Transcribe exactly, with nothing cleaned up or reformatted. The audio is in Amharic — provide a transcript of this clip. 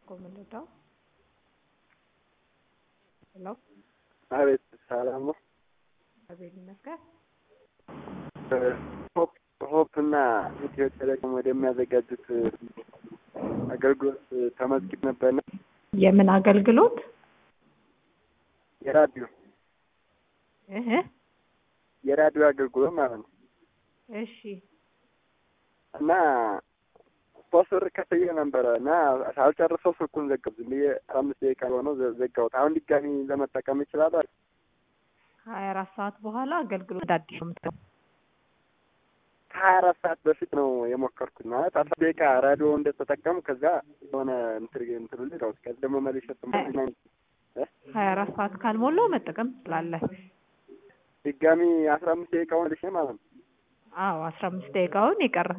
ኮምንደው ሄሎ አቤት ሰላም ነው። አቤት ይመስገን። ሆፕ ሆፕ እና ኢትዮ ቴሌኮም ወደሚያዘጋጁት አገልግሎት ተመዝግቤ ነበርና የምን አገልግሎት? የራዲዮ እህ የራዲዮ አገልግሎት ማለት ነው። እሺ እና ሶስት ብር ከፍዬ ነበረ እና ሳልጨርሰው ስልኩን ዘጋሁት። እንዴ አምስት ደቂቃ ሆኖ ዘጋሁት። አሁን ድጋሚ ለመጠቀም ይችላል? ሀያ አራት ሰዓት በኋላ አገልግሎት አዲስ ነው። ከሀያ አራት ሰዓት በፊት ነው የሞከርኩት። ማለት አስር ደቂቃ ራዲዮ እንደተጠቀሙ ከዛ የሆነ እንትን እንትን ልለው ከዛ ደግሞ መልሼ ተመልሼ ሀያ አራት ሰዓት ካልሞላው መጠቀም ትችላለህ። ድጋሚ አስራ አምስት ደቂቃ መልሼ ማለት ነው። አዎ አስራ አምስት ደቂቃውን ይቀር